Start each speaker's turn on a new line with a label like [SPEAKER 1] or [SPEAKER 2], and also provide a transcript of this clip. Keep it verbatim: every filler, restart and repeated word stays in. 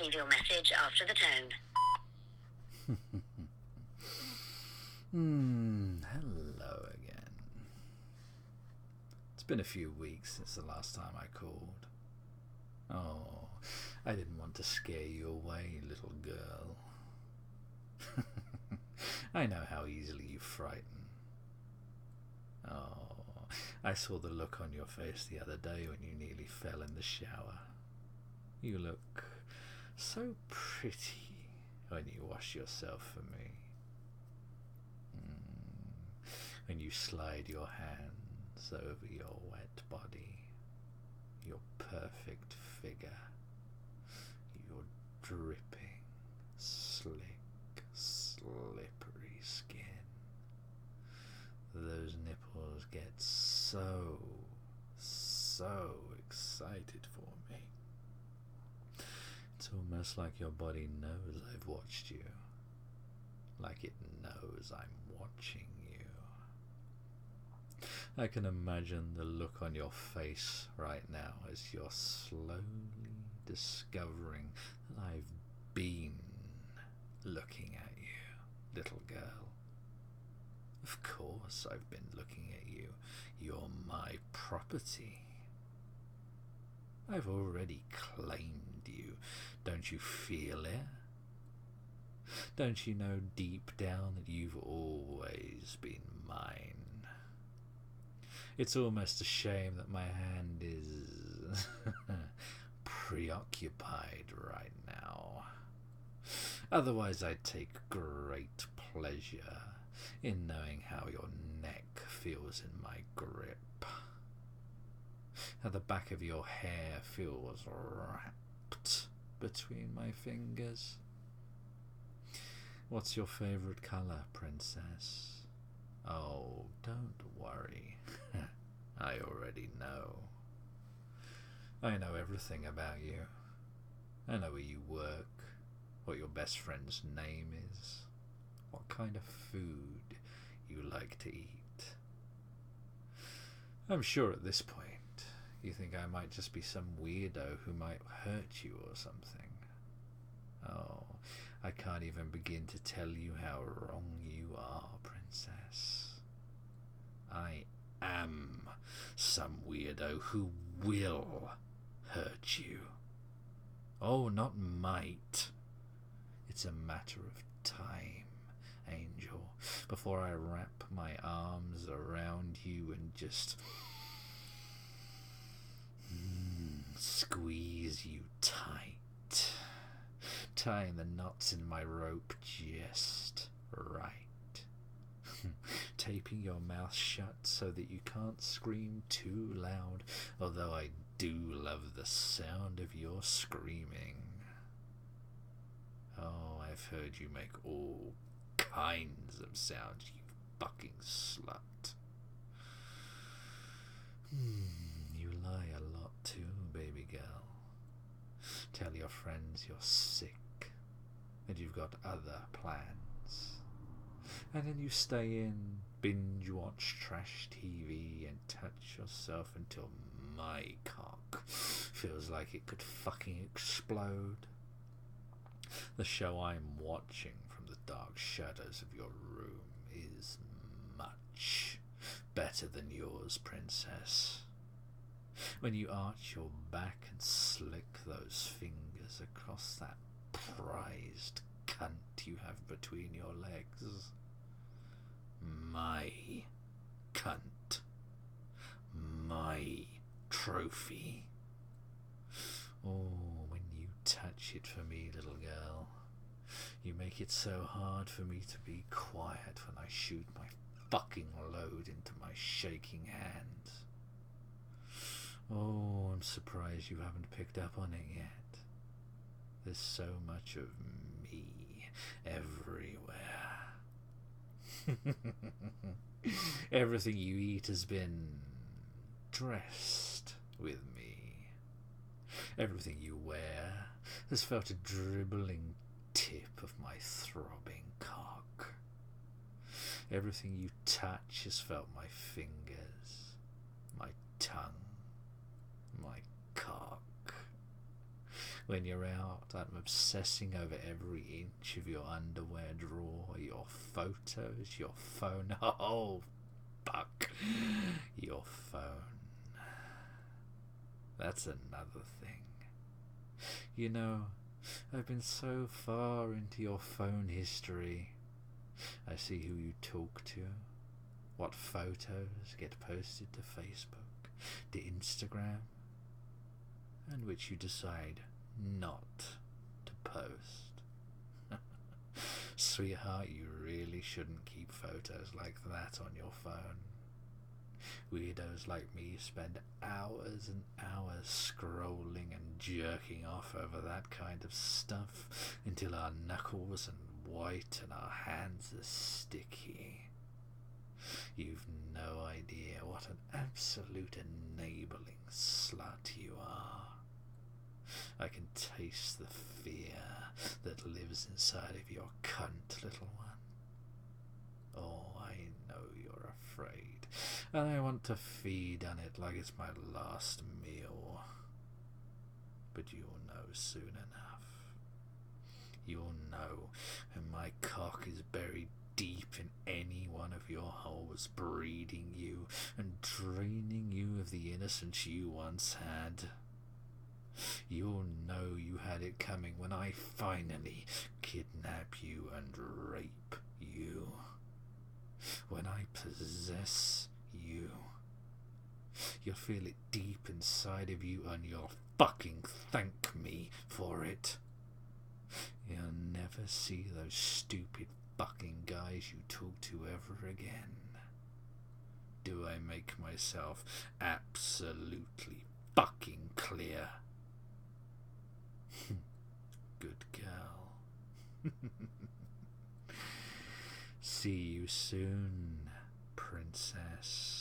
[SPEAKER 1] leave your message after the tone.
[SPEAKER 2] Hmm, hello again. It's been a few weeks since the last time I called. Oh, I didn't want to scare you away, little girl. I know how easily you frighten. Oh, I saw the look on your face the other day when you nearly fell in the shower. You look so pretty when you wash yourself for me. Mm. When you slide your hands over your wet body, your perfect figure, your dripping, slick, slippery skin. Those nipples get so, so excited for me. It's almost like your body knows I've watched you. Like it knows I'm watching you. I can imagine the look on your face right now as you're slowly discovering that I've been looking at you, little girl. Of course I've been looking at you. You're my property. I've already claimed you. Don't you feel it? Don't you know deep down that you've always been mine? It's almost a shame that my hand is preoccupied right now. Otherwise I'd take great pleasure in knowing how your neck feels in my grip, how the back of your hair feels wrapped between my fingers. What's your favourite colour, princess? Oh, don't worry. I already know. I know everything about you. I know where you work, what your best friend's name is, what kind of food you like to eat. I'm sure at this point you think I might just be some weirdo who might hurt you or something. Oh, I can't even begin to tell you how wrong you are, princess. I am some weirdo who will hurt you. Oh, not might. It's a matter of time, angel, before I wrap my arms around you and just mm, squeeze you tight, tying the knots in my rope just right, taping your mouth shut so that you can't scream too loud, although I do love the sound of your screaming. Oh, I've heard you make all kinds of sounds, you fucking slut. Hmm, you lie a lot too, baby girl. Tell your friends you're sick, that you've got other plans. And then you stay in, binge watch trash T V and touch yourself until my cock feels like it could fucking explode. The show I'm watching from the dark shadows of your room is much better than yours, princess. When you arch your back and slick those fingers across that prized cunt you have between your legs. My cunt. My trophy. Oh, when you touch it for me, little girl, you make it so hard for me to be quiet when I shoot my fucking load into my shaking hands. Oh, I'm surprised you haven't picked up on it yet. There's so much of me everywhere. Everything you eat has been dressed with me. Everything you wear has felt a dribbling tip of my throbbing cock. Everything you touch has felt my fingers, my tongue, my cock. When you're out, I'm obsessing over every inch of your underwear drawer, your photos, your phone. Oh, fuck. Your phone. That's another thing. You know, I've been so far into your phone history. I see who you talk to, what photos get posted to Facebook, to Instagram, and which you decide not to post. Sweetheart, you really shouldn't keep photos like that on your phone. Weirdos like me spend hours and hours scrolling and jerking off over that kind of stuff until our knuckles are white and our hands are sticky. You've no idea what an absolute enabling slut you are. I can taste the fear that lives inside of your cunt, little one. Oh, I know you're afraid, and I want to feed on it like it's my last meal. But you'll know soon enough. You'll know when my cock is buried deep in any one of your holes, breeding you and draining you of the innocence you once had. You'll know you had it coming when I finally kidnap you and rape you. When I possess you. You'll feel it deep inside of you and you'll fucking thank me for it. You'll never see those stupid fucking guys you talk to ever again. Do I make myself absolutely fucking clear? Good girl. See you soon, princess.